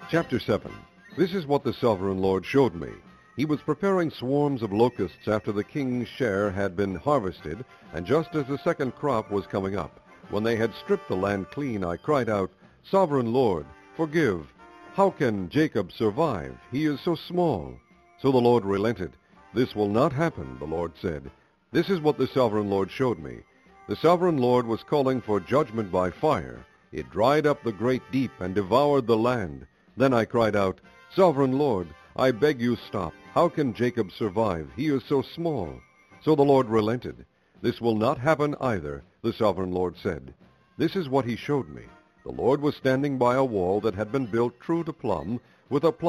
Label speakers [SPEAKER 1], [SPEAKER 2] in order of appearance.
[SPEAKER 1] Chapter 7. This is what the sovereign Lord showed me. He was preparing swarms of locusts after the king's share had been harvested, and just as the second crop was coming up. When they had stripped the land clean, I cried out, "Sovereign Lord, forgive. How can Jacob survive? He is so small." So the Lord relented. "This will not happen," the Lord said. This is what the sovereign Lord showed me. The sovereign Lord was calling for judgment by fire. It dried up the great deep and devoured the land. Then I cried out, "Sovereign Lord, I beg you stop. How can Jacob survive? He is so small." So the Lord relented. "This will not happen either," the sovereign Lord said. This is what he showed me. The Lord was standing by a wall that had been built true to plumb, with a plumb